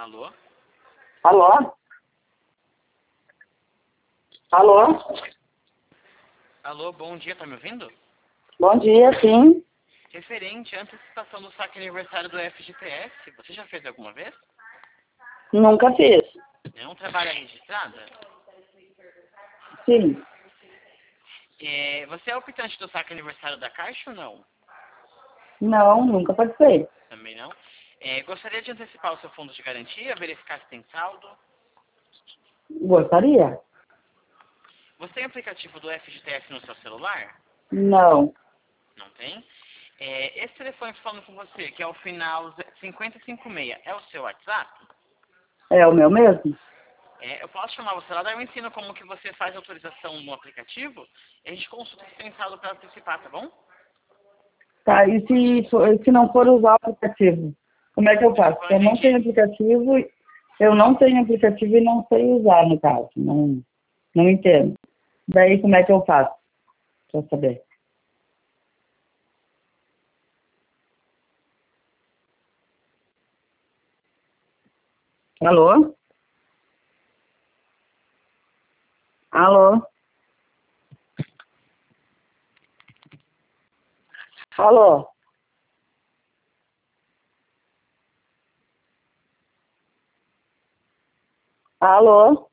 Alô? Alô? Alô? Alô, bom dia, tá me ouvindo? Bom dia, sim. Referente à antecipação do saque aniversário do FGTS, você já fez alguma vez? Nunca fiz. Não trabalha registrada? Sim. Você é optante do saque aniversário da Caixa ou não? Não, nunca participei. Também não. Gostaria de antecipar o seu fundo de garantia, verificar se tem saldo. Gostaria? Você tem aplicativo do FGTS no seu celular? Não. Não tem? Esse telefone que falando com você, que é o final 5056, é o seu WhatsApp? É o meu mesmo? Eu posso chamar você lá, daí eu ensino como que você faz a autorização no aplicativo e a gente consulta se tem saldo para antecipar, tá bom? Tá, e se não for usar o aplicativo, como é que eu Você faço? não Porque eu não tenho entendi. aplicativo, eu não tenho aplicativo e não sei usar, no caso. Não entendo. Daí, como é que eu faço? Pra saber. Alô? Alô? Alô? Alô?